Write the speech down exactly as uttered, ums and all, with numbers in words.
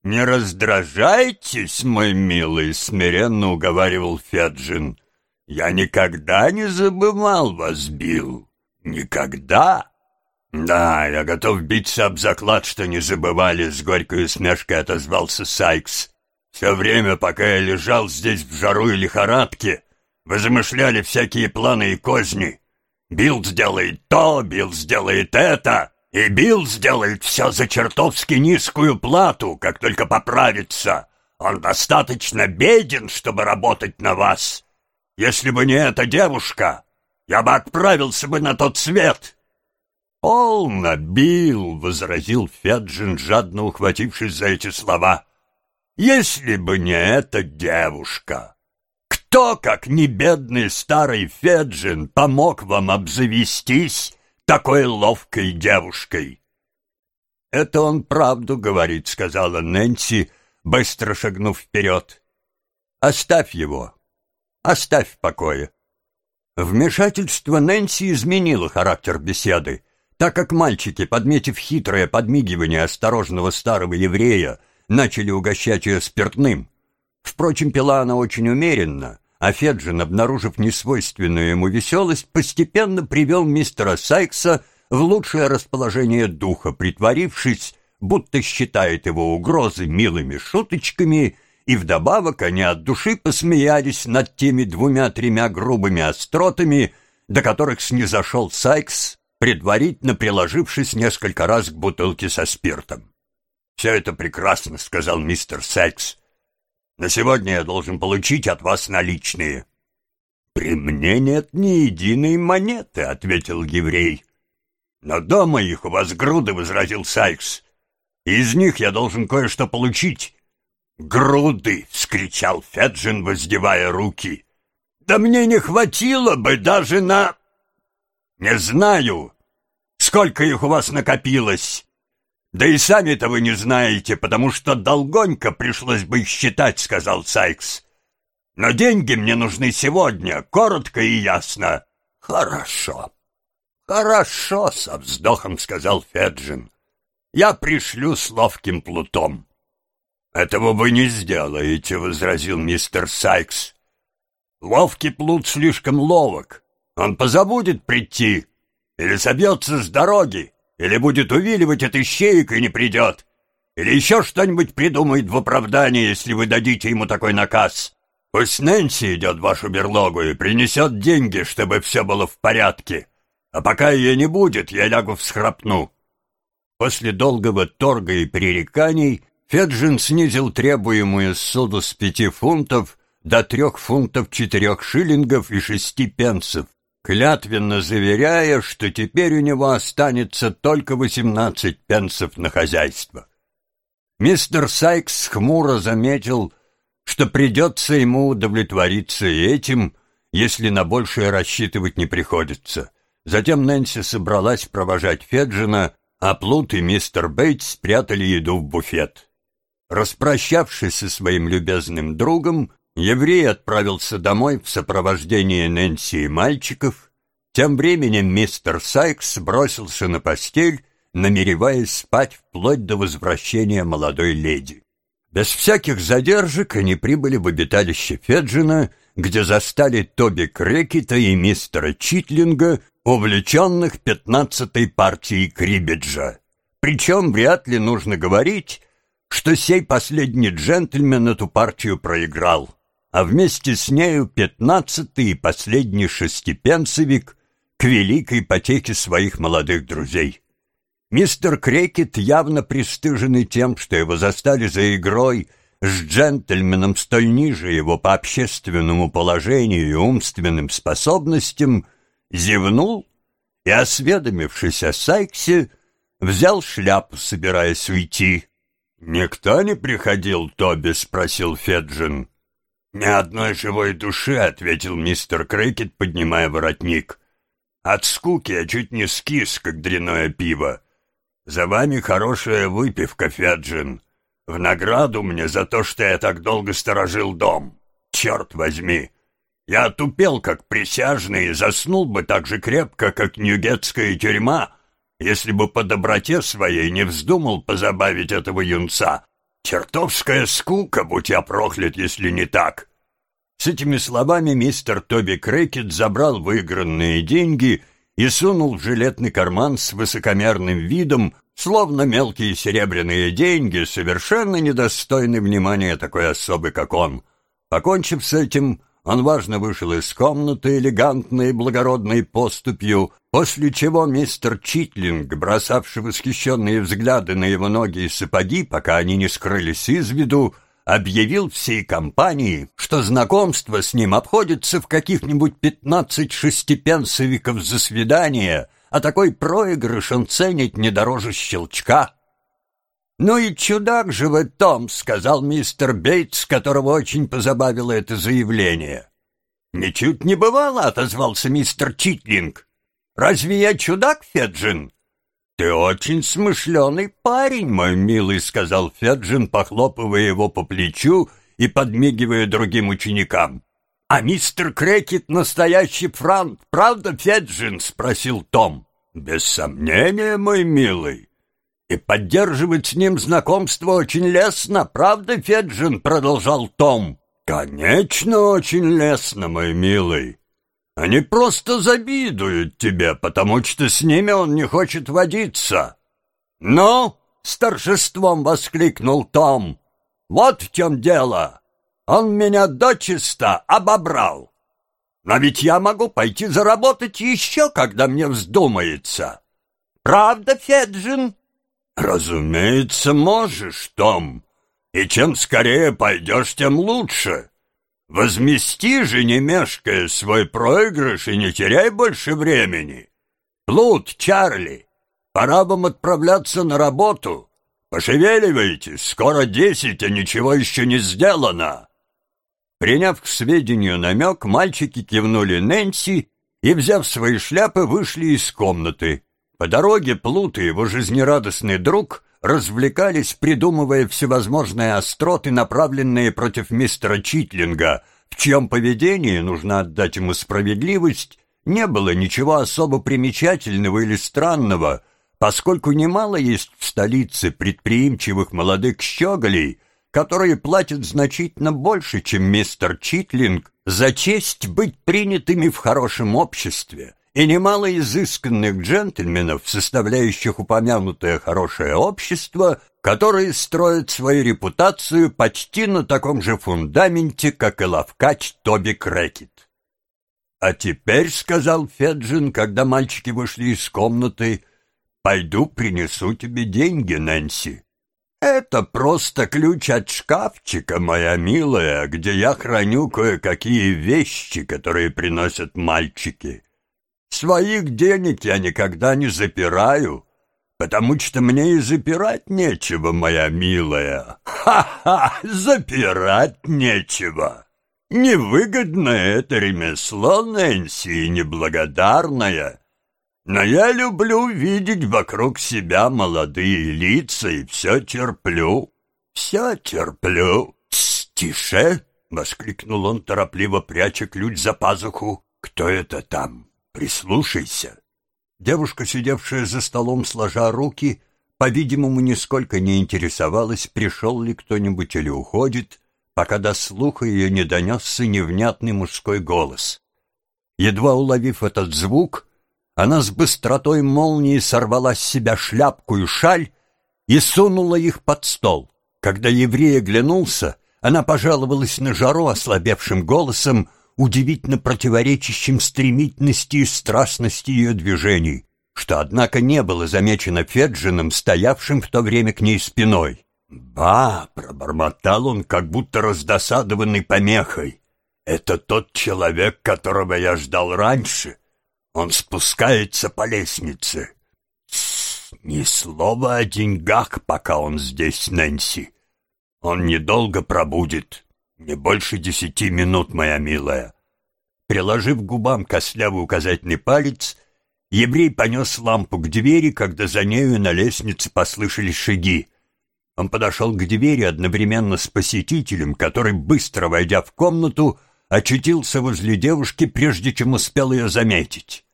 «Не раздражайтесь, мой милый», — смиренно уговаривал Феджин. «Я никогда не забывал вас, Билл. Никогда». «Да, я готов биться об заклад, что не забывали», — с горькой усмешкой отозвался Сайкс. «Все время, пока я лежал здесь в жару и лихорадке, вы замышляли всякие планы и козни. Билл сделает то, Билл сделает это, и Билл сделает все за чертовски низкую плату, как только поправится. Он достаточно беден, чтобы работать на вас. Если бы не эта девушка, я бы отправился бы на тот свет». «Полно, Билл», — возразил Феджин, жадно ухватившись за эти слова. «Если бы не эта девушка, кто, как не бедный старый Феджин, помог вам обзавестись такой ловкой девушкой?» «Это он правду говорит», — сказала Нэнси, быстро шагнув вперед. «Оставь его, оставь в покое». Вмешательство Нэнси изменило характер беседы, так как мальчики, подметив хитрое подмигивание осторожного старого еврея, начали угощать ее спиртным. Впрочем, пила она очень умеренно, а Феджин, обнаружив несвойственную ему веселость, постепенно привел мистера Сайкса в лучшее расположение духа, притворившись, будто считает его угрозы милыми шуточками, и вдобавок они от души посмеялись над теми двумя-тремя грубыми остротами, до которых снизошел Сайкс, предварительно приложившись несколько раз к бутылке со спиртом. «Все это прекрасно», — сказал мистер Сайкс. «На сегодня я должен получить от вас наличные». «При мне нет ни единой монеты», — ответил еврей. «Но дома их у вас груды», — возразил Сайкс. «Из них я должен кое-что получить». «Груды!» — вскричал Феджин, воздевая руки. «Да мне не хватило бы даже на...» «Не знаю, сколько их у вас накопилось. Да и сами-то вы не знаете, потому что долгонько пришлось бы их считать», — сказал Сайкс. «Но деньги мне нужны сегодня, коротко и ясно». «Хорошо, хорошо», — со вздохом сказал Феджин. «Я пришлю с ловким плутом». «Этого вы не сделаете», — возразил мистер Сайкс. «Ловкий плут слишком ловок. Он позабудет прийти, или собьется с дороги, или будет увиливать от ищеек и не придет, или еще что-нибудь придумает в оправдание, если вы дадите ему такой наказ. Пусть Нэнси идет в вашу берлогу и принесет деньги, чтобы все было в порядке, а пока ее не будет, я лягу всхрапну». После долгого торга и пререканий Феджин снизил требуемую ссуду с пяти фунтов до трех фунтов четырех шиллингов и шести пенсов, клятвенно заверяя, что теперь у него останется только восемнадцать пенсов на хозяйство. Мистер Сайкс хмуро заметил, что придется ему удовлетвориться и этим, если на большее рассчитывать не приходится. Затем Нэнси собралась провожать Феджина, а Плут и мистер Бейтс спрятали еду в буфет. Распрощавшись со своим любезным другом, еврей отправился домой в сопровождении Нэнси и мальчиков. Тем временем мистер Сайкс бросился на постель, намереваясь спать вплоть до возвращения молодой леди. Без всяких задержек они прибыли в обиталище Феджина, где застали Тоби Крекета и мистера Читлинга, увлеченных пятнадцатой партией криббеджа. Причем вряд ли нужно говорить, что сей последний джентльмен эту партию проиграл, а вместе с нею пятнадцатый и последний шестипенсовик к великой потехе своих молодых друзей. Мистер Крекет, явно пристыженный тем, что его застали за игрой с джентльменом столь ниже его по общественному положению и умственным способностям, зевнул и, осведомившись о Сайксе, взял шляпу, собираясь уйти. «Никто не приходил, Тоби?» — спросил Феджин. «Ни одной живой души», — ответил мистер Крекет, поднимая воротник. «От скуки я чуть не скис, как дряное пиво. За вами хорошая выпивка, Феджин. В награду мне за то, что я так долго сторожил дом. Черт возьми! Я отупел, как присяжный, и заснул бы так же крепко, как ньюгетская тюрьма, если бы по доброте своей не вздумал позабавить этого юнца. Чертовская скука, будь я проклят, если не так!» С этими словами мистер Тоби Крэкет забрал выигранные деньги и сунул в жилетный карман с высокомерным видом, словно мелкие серебряные деньги, совершенно недостойны внимания такой особы, как он. Покончив с этим, он важно вышел из комнаты элегантной и благородной поступью, после чего мистер Читлинг, бросавший восхищенные взгляды на его ноги и сапоги, пока они не скрылись из виду, объявил всей компании, что знакомство с ним обходится в каких-нибудь пятнадцать шестипенсовиков за свидание, а такой проигрыш он ценит не дороже щелчка. «Ну и чудак же вы, Том», — сказал мистер Бейтс, которого очень позабавило это заявление. «Ничуть не бывало», — отозвался мистер Читлинг. «Разве я чудак, Феджин?» «Ты очень смышленый парень, мой милый», — сказал Феджин, похлопывая его по плечу и подмигивая другим ученикам. «А мистер Крэкет настоящий франт, правда, Феджин?» — спросил Том. «Без сомнения, мой милый. И поддерживать с ним знакомство очень лестно, правда, Феджин?» — продолжал Том. «Конечно, очень лестно, мой милый. Они просто завидуют тебе, потому что с ними он не хочет водиться». «Ну?» — с торжеством воскликнул Том. «Вот в чем дело. Он меня дочисто обобрал. Но ведь я могу пойти заработать еще, когда мне вздумается. Правда, Феджин?» «Разумеется, можешь, Том. И чем скорее пойдешь, тем лучше. Возмести же, не мешкая, свой проигрыш и не теряй больше времени. Плут, Чарли, пора вам отправляться на работу. Пошевеливайтесь, скоро десять, а ничего еще не сделано». Приняв к сведению намек, мальчики кивнули Нэнси и, взяв свои шляпы, вышли из комнаты. По дороге Плут и его жизнерадостный друг развлекались, придумывая всевозможные остроты, направленные против мистера Читлинга, в чьем поведении, нужно отдать ему справедливость, не было ничего особо примечательного или странного, поскольку немало есть в столице предприимчивых молодых щеголей, которые платят значительно больше, чем мистер Читлинг, за честь быть принятыми в хорошем обществе, и немало изысканных джентльменов, составляющих упомянутое хорошее общество, которые строят свою репутацию почти на таком же фундаменте, как и ловкач Тоби Крэкет. «А теперь, — сказал Феджин, когда мальчики вышли из комнаты, — пойду принесу тебе деньги, Нэнси. Это просто ключ от шкафчика, моя милая, где я храню кое-какие вещи, которые приносят мальчики. Своих денег я никогда не запираю, потому что мне и запирать нечего, моя милая. Ха-ха, запирать нечего. Невыгодное это ремесло, Нэнси, и неблагодарное. Но я люблю видеть вокруг себя молодые лица и все терплю, все терплю». «Тс, тише!» — воскликнул он, торопливо пряча ключ за пазуху. «Кто это там? Прислушайся». Девушка, сидевшая за столом, сложа руки, по-видимому, нисколько не интересовалась, пришел ли кто-нибудь или уходит, пока до слуха ее не донесся невнятный мужской голос. Едва уловив этот звук, она с быстротой молнии сорвала с себя шляпку и шаль и сунула их под стол. Когда еврей оглянулся, она пожаловалась на жару ослабевшим голосом, удивительно противоречащим стремительности и страстности ее движений, что, однако, не было замечено Феджином, стоявшим в то время к ней спиной. «Ба!» — пробормотал он, как будто раздосадованный помехой. «Это тот человек, которого я ждал раньше. Он спускается по лестнице. Тссс, ни слова о деньгах, пока он здесь, Нэнси. Он недолго пробудет, не больше десяти минут, моя милая». Приложив к губам костлявый указательный палец, еврей понес лампу к двери, когда за нею на лестнице послышались шаги. Он подошел к двери одновременно с посетителем, который, быстро войдя в комнату, очутился возле девушки, прежде чем успел ее заметить.